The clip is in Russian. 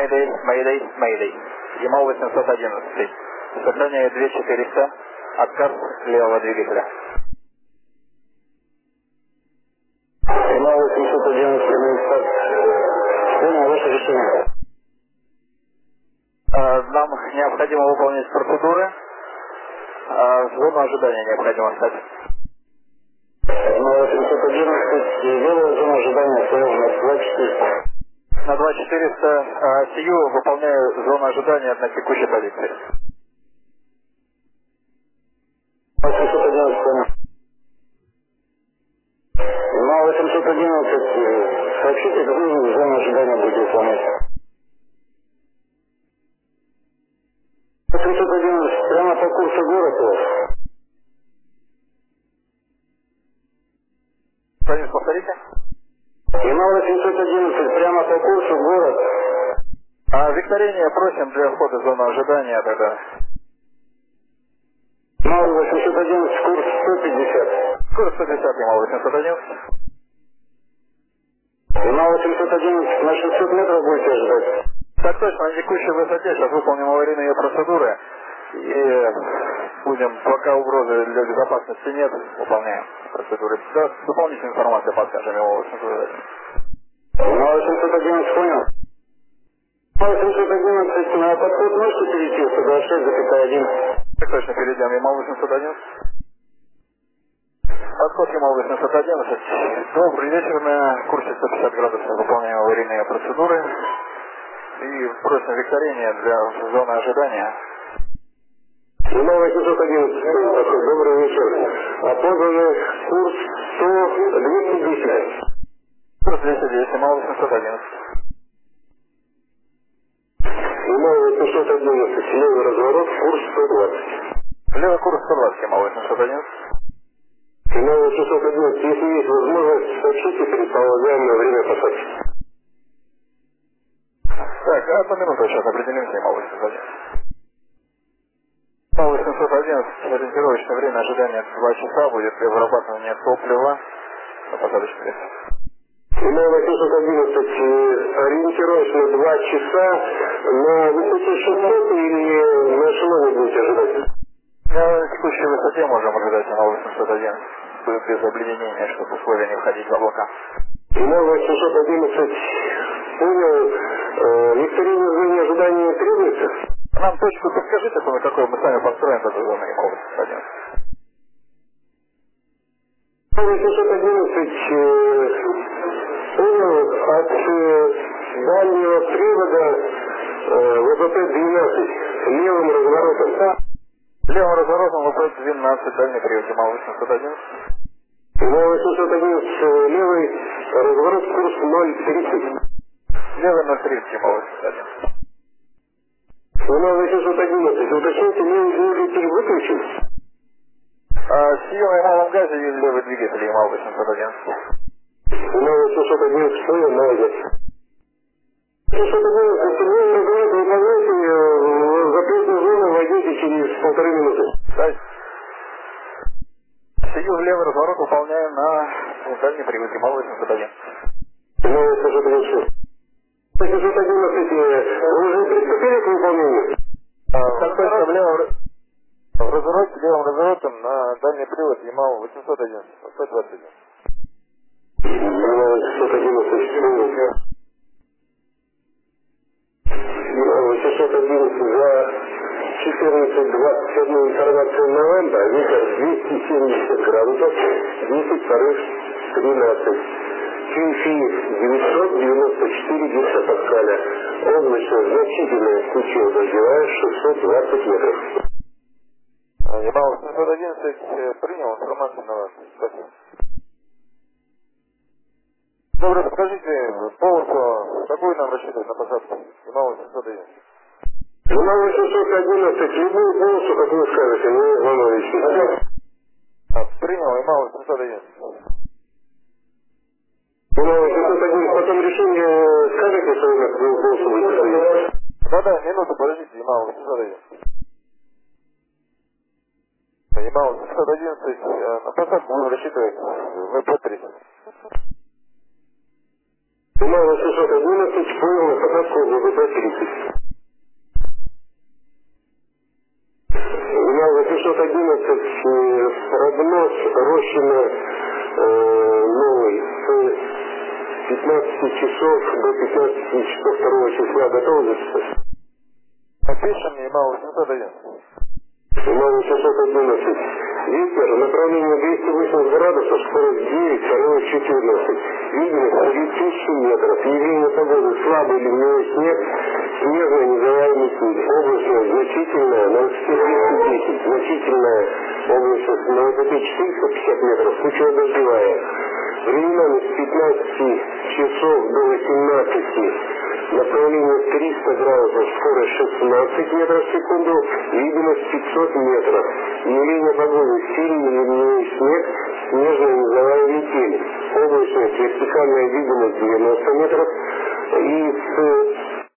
Мэйдэй. Ямал 811. Сохраняет 2400. Отказ левого двигателя. Ямал 811. Понял ваше решение. Нам необходимо выполнить процедуры. Зону ожидания необходимо стать. Ямал 811. Левая зона ожидания стояла на 2400. На 2400 сию выполняю зону ожидания на текущей позиции. 811. На 811 сообщите, какую зону ожидания будете выполнять. 811 прямо по курсу город. Что-нибудь повторите? Ямал 811 прямо по курсу город. Викторине просим для входа в зону ожидания тогда. Ямал 811 курс 150. Курс 150, Ямал 811. Ямал 811 на 600 метров будете ожидать. Так точно, на текущей высоте сейчас выполним аварийные процедуры и будем, пока угрозы для безопасности нет, выполняем процедуры. Да, дополнительную информацию подскажем Ямал 811. Ямал 811 понял. Ямал 811 на подход можете перейти 126,1. Так точно, перейдем Ямал 811. Подход Ямал 811. Добрый вечер, на курсе 150 градусов выполняем аварийные процедуры. И просим Викторине для зоны ожидания. Ямал 811, добрый вечер. Опознанный курс 100-210. Курс 210, Ямал 811. Ямал 811, левый разворот, курс 120. Левый курс 120, Ямал 811. Ямал 811, если есть возможность, сообщите предполагаемое время посадки. Так, одну минуту сейчас определимся, Ямал 811. Ямал 811, ориентировочное время ожидания 2 часа будет для вырабатывания топлива на посадочный вес. Ямал 811, ориентировочно 2 часа на высоте 600 или на эшелоне будете ожидать? На текущей высоте можем ожидать Ямал 811. Будет без обледенения, чтобы условия не входить в облака. Ямал 811, понял. Викторина в зоне ожидания требуется? Нам точку подскажите, на какой мы сами построим эту зону Ямал 811. 811, понял, от дальнего привода ВПП-12 левым разворотом. Левым разворотом вопрос 12, дальний привод Ямал 811. Ямал 811, левый разворот, курс 0,30. Левый 0,30, Ямал 811. Ямал 811, уточните, левый двигатель выключен? Сию на малом газе и левый двигатель Ямал 811. Ямал 811, понял, молодец. 811, левый разворот выполняйте, в запретную зону войдете через 1,5 минуты. Да. Сию левый разворот выполняем на дальний привод Ямал 811. Ямал 811. 811, вы уже приступили к выполнению? Так точно, в развороте, левым разворотом на дальний привод Ямал 811, 121. Ямал 811, Ямал 811 за 14:21 информацию новembra, ветер 270 градусов, 10 порыв 13. QFI 994 гексапаскаля. Облачно значительная случаев дождевая 620 метров. Ямал 811 принял информацию на вас. Спасибо. Добро, скажите, полосу, какую нам рассчитывать на посадку? Ямал 811. Ямал 811, любую полосу, как вы скажете, не волнуйтесь. Принял Ямал 811. Ямал 811, потом решение скажете, что вы на какую полосу будете стоять? Да, минуту, подождите, Ямал 811. Ямал 811, на посадку будем рассчитывать ВП-30. Туман 811, понял на посадку ГБТ 30. Туман 811, прогноз Рощино новый с 15 часов до 15 часов 2 числа готовится. Напишем Ямал 811. Ямал 811. Ветер, направление 280 градусов, скорость 9, широта 14. Видимость 3000 метров. Явление погоды слабый ливневой снег, снежная низовая метель. Облачность значительная на высоте 210. Значительная облачность на высоте 450 метров, случайно дождевая. Временами с 15 часов до 18. Направление 300 градусов, скорость 16 метров в секунду, видимость 500 метров. Явление погоды сильный ливневой снег, снежная низовая метель. Облачность, вертикальная видимость 90 метров. И с